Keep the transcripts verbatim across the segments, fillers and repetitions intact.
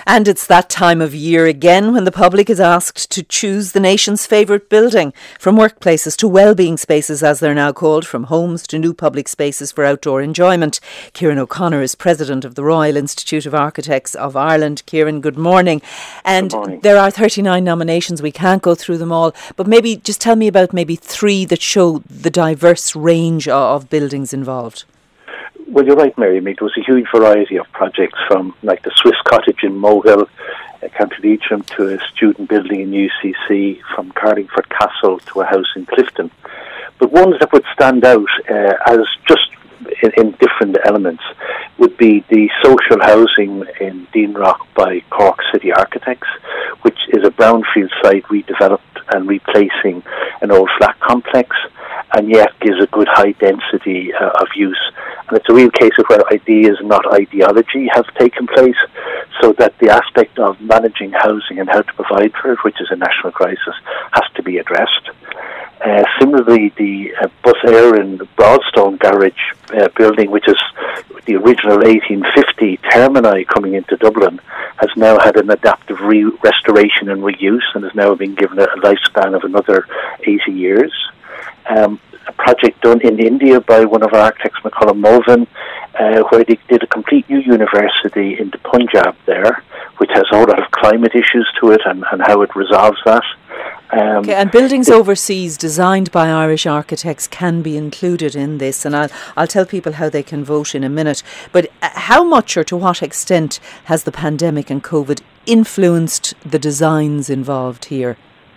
And it's that time of year again when the public is asked to choose the nation's favourite building, from workplaces to wellbeing spaces as they're now called, from homes to new public spaces for outdoor enjoyment. Kieran O'Connor is president of the Royal Institute of Architects of Ireland. Kieran, good morning. And good morning. There are thirty-nine nominations. We can't go through them all, but maybe just tell me about maybe three that show the diverse range of buildings involved. Well, you're right, Mary. I mean, there was a huge variety of projects, from like the Swiss Cottage in Mohill, uh, County Leitrim, to a student building in U C C, from Carlingford Castle to a house in Clifton. But ones that would stand out uh, as just in, in different elements would be the social housing in Dean Rock by Cork City Architects, which is a brownfield site redeveloped and replacing an old flat complex, and yet gives a good high density uh, of use. And it's a real case of where ideas, not ideology, have taken place, so that the aspect of managing housing and how to provide for it, which is a national crisis, has to be addressed. Uh, similarly, the uh, Bus Air in Broadstone Garage uh, building, which is the original eighteen fifty Termini coming into Dublin, has now had an adaptive re- restoration and reuse, and has now been given a lifespan of another eighty years. Um, a project done in India by one of our architects, McCullum Mulvin, uh, where they did a complete new university in the Punjab there, which has a whole lot of climate issues to it, and, and how it resolves that. Um, okay, and buildings it, overseas designed by Irish architects can be included in this, and I'll, I'll tell people how they can vote in a minute. But how much or to what extent has the pandemic and COVID influenced the designs involved here?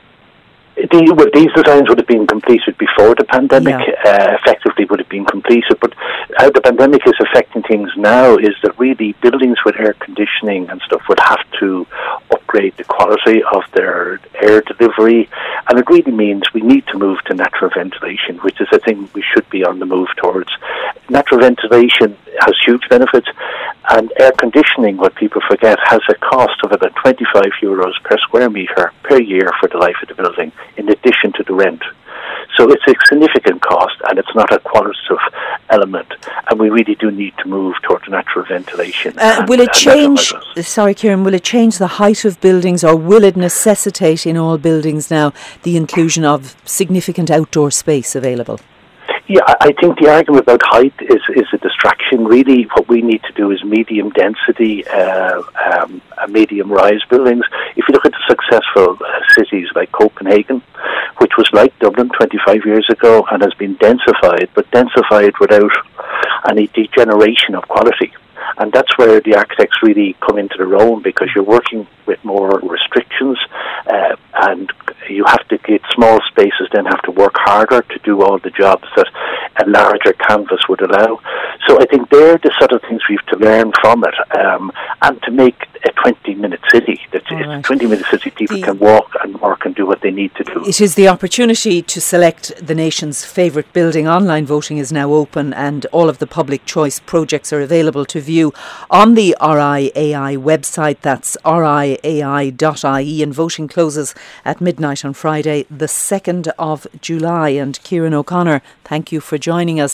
The, well, these designs would have been completed before the pandemic, yeah. uh, effectively would have been completed, but how the pandemic is affecting things now is that really buildings with air conditioning and stuff would have to upgrade the quality of their air delivery, and it really means we need to move to natural ventilation, which is a thing we should be on the move towards. Natural ventilation has huge benefits, and air conditioning, what people forget, has a cost of about twenty-five euros per square metre per year for the life of the building, in addition to the rent. So it's a significant cost, and it's not a qualitative element, and we really do need to move towards natural ventilation. Uh, and, will it and change, sorry Kieran, will it change the height of buildings, or will it necessitate in all buildings now the inclusion of significant outdoor space available? Yeah, I think the argument about height is, is a distraction. Really, what we need to do is medium density, uh, um, medium rise buildings. If you look at the successful uh, cities like Copenhagen, which was like Dublin twenty-five years ago and has been densified, but densified without any degeneration of quality. And that's where the architects really come into their own, because you're working with more restrictions, uh, and you have to get small spaces, then have to work harder to do all the jobs that a larger canvas would allow. So I think they're the sort of things we have to learn from it, um, and to make a twenty-minute city. That it's right. a twenty-minute city, people the can walk and work and do what they need to do. It is the opportunity to select the nation's favourite building. Online voting is now open, and all of the public choice projects are available to view on the R I A I website. That's R I A I dot I E, and voting closes at midnight on Friday, the second of July. And Kieran O'Connor, thank you for joining us.